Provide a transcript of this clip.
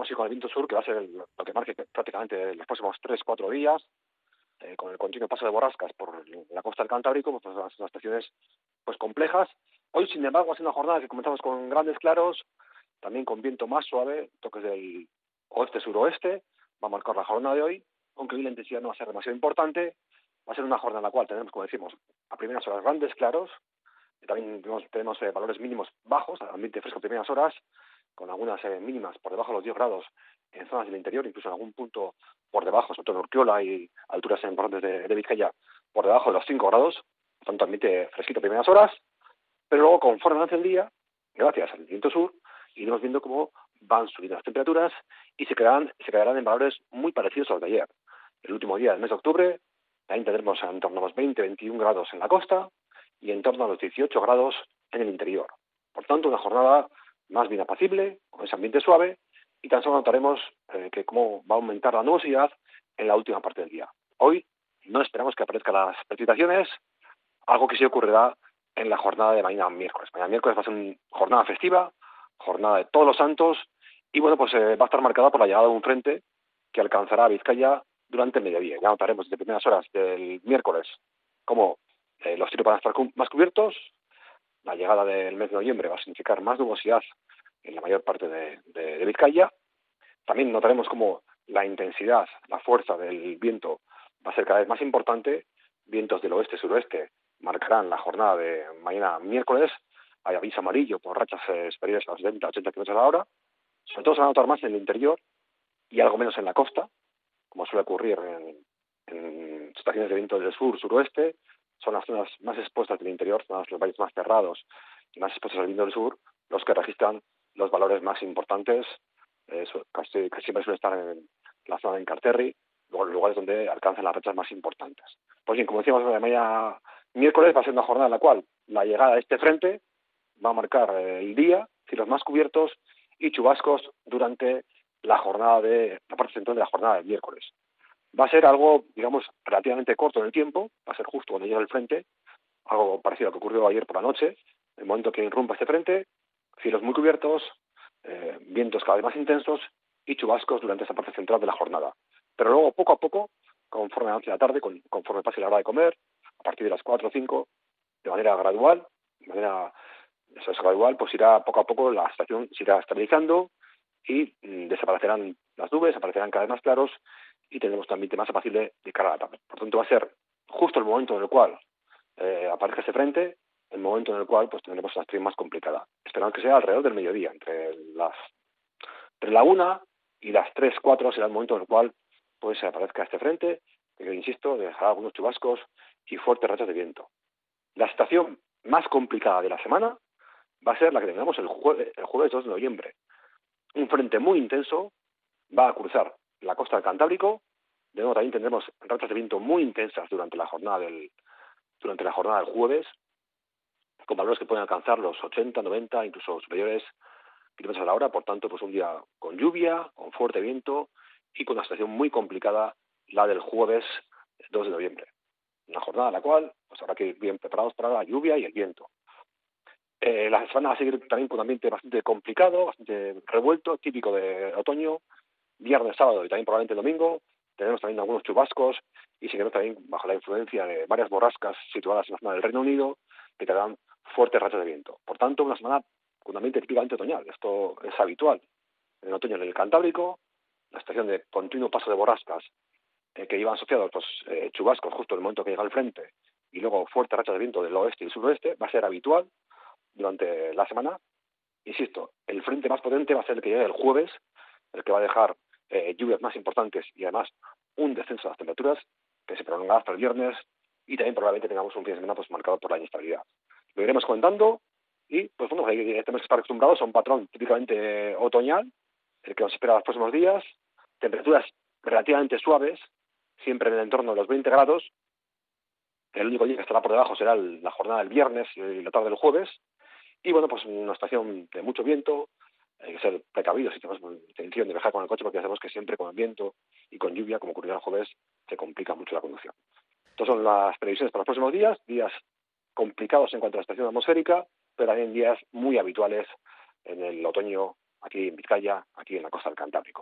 vamos a ir con el viento sur, que va a ser lo que marque prácticamente los próximos 3 4 días, con el continuo paso de borrascas por la costa del Cantábrico, pues son unas estaciones pues complejas. Hoy, sin embargo, va a ser una jornada que comenzamos con grandes claros, también con viento más suave, toques del oeste-suroeste, va a marcar la jornada de hoy, aunque hoy la intensidad no va a ser demasiado importante. Va a ser una jornada en la cual tenemos, como decimos, a primeras horas grandes claros, y también tenemos valores mínimos bajos, ambiente fresco a primeras horas, con algunas mínimas por debajo de los 10 grados en zonas del interior, incluso en algún punto por debajo, sobre todo en Urquiola y alturas importantes de Vizcaya, por debajo de los 5 grados, por tanto ambiente fresquito a primeras horas, pero luego conforme avance el día, gracias al viento sur, iremos viendo cómo van subiendo las temperaturas y se quedarán en valores muy parecidos a los de ayer. El último día del mes de octubre, también tendremos en torno a los 20-21 grados en la costa y en torno a los 18 grados en el interior. Por tanto, una jornada más bien apacible, con ese ambiente suave, y tan solo notaremos que cómo va a aumentar la nubosidad en la última parte del día. Hoy no esperamos que aparezcan las precipitaciones, algo que sí ocurrirá en la jornada de mañana miércoles. Mañana miércoles va a ser una jornada festiva, jornada de Todos los Santos, y bueno, pues va a estar marcada por la llegada de un frente que alcanzará a Vizcaya durante el mediodía. Ya notaremos desde primeras horas del miércoles cómo los cielos van a estar más cubiertos. La llegada del mes de noviembre va a significar más nubosidad en la mayor parte de Vizcaya. También notaremos cómo la intensidad, la fuerza del viento va a ser cada vez más importante. Vientos del oeste-suroeste marcarán la jornada de mañana miércoles. Hay aviso amarillo por rachas superiores a los 70-80 km a la hora. Sobre todo se va a notar más en el interior y algo menos en la costa, como suele ocurrir en estaciones de viento del sur-suroeste. Son las zonas más expuestas del interior, zonas los valles más cerrados y más expuestos al viento del sur, los que registran los valores más importantes. Que siempre suele estar en la zona de Encarterri, los lugares donde alcanzan las rachas más importantes. Pues bien, como decíamos, de mañana miércoles va a ser una jornada en la cual la llegada de este frente va a marcar el día, cielos más cubiertos y chubascos durante la parte central de la jornada del miércoles. Va a ser algo, digamos, relativamente corto en el tiempo, va a ser justo cuando llega el frente, algo parecido a lo que ocurrió ayer por la noche, el momento que irrumpa este frente, cielos muy cubiertos, vientos cada vez más intensos y chubascos durante esa parte central de la jornada. Pero luego, poco a poco, conforme avance la tarde, conforme pase la hora de comer, a partir de las 4 o 5, de manera gradual, eso es gradual, pues irá poco a poco, la estación se irá estabilizando y desaparecerán las nubes, aparecerán cada vez más claros y tendremos un ambiente más apacible de cara a la tarde. Por tanto, va a ser justo el momento en el cual aparezca ese frente, el momento en el cual pues tendremos una estación más complicada. Esperamos que sea alrededor del mediodía, entre la 1 y las 3 4 será el momento en el cual pues aparezca este frente, que insisto, dejará algunos chubascos y fuertes rachas de viento. La estación más complicada de la semana va a ser la que tengamos el jueves 2 de noviembre. Un frente muy intenso va a cruzar la costa del Cantábrico. De nuevo también tendremos rachas de viento muy intensas durante la jornada del jueves, con valores que pueden alcanzar los 80, 90, incluso superiores kilómetros a la hora. Por tanto, pues un día con lluvia, con fuerte viento y con una situación muy complicada, la del jueves 2 de noviembre. Una jornada en la cual pues habrá que ir bien preparados para la lluvia y el viento. La semana va a seguir también con un ambiente bastante complicado, bastante revuelto, típico de otoño. Viernes, sábado y también probablemente el domingo tenemos también algunos chubascos y seguiremos también bajo la influencia de varias borrascas situadas en la zona del Reino Unido que te dan fuertes rachas de viento. Por tanto, una semana con un ambiente típicamente otoñal. Esto es habitual en otoño en el Cantábrico, la estación de continuo paso de borrascas que llevan asociados pues, chubascos justo en el momento que llega el frente y luego fuertes rachas de viento del oeste y el suroeste, va a ser habitual durante la semana. Insisto, el frente más potente va a ser el que llegue el jueves, el que va a dejar lluvias más importantes y además un descenso de las temperaturas que se prolongará hasta el viernes y también probablemente tengamos un fin de semana pues, marcado por la inestabilidad. Lo iremos comentando y pues bueno, tenemos que estar acostumbrados a un patrón típicamente otoñal, el que nos espera los próximos días, temperaturas relativamente suaves, siempre en el entorno de los 20 grados. El único día que estará por debajo será la jornada del viernes y la tarde del jueves. Y bueno, pues una estación de mucho viento. Hay que ser precavidos si tenemos intención de viajar con el coche, porque ya sabemos que siempre con el viento y con lluvia, como ocurrirá el jueves, se complica mucho la conducción. Estas son las previsiones para los próximos días complicados en cuanto a la estación atmosférica, pero también días muy habituales en el otoño aquí en Vizcaya, aquí en la costa del Cantábrico.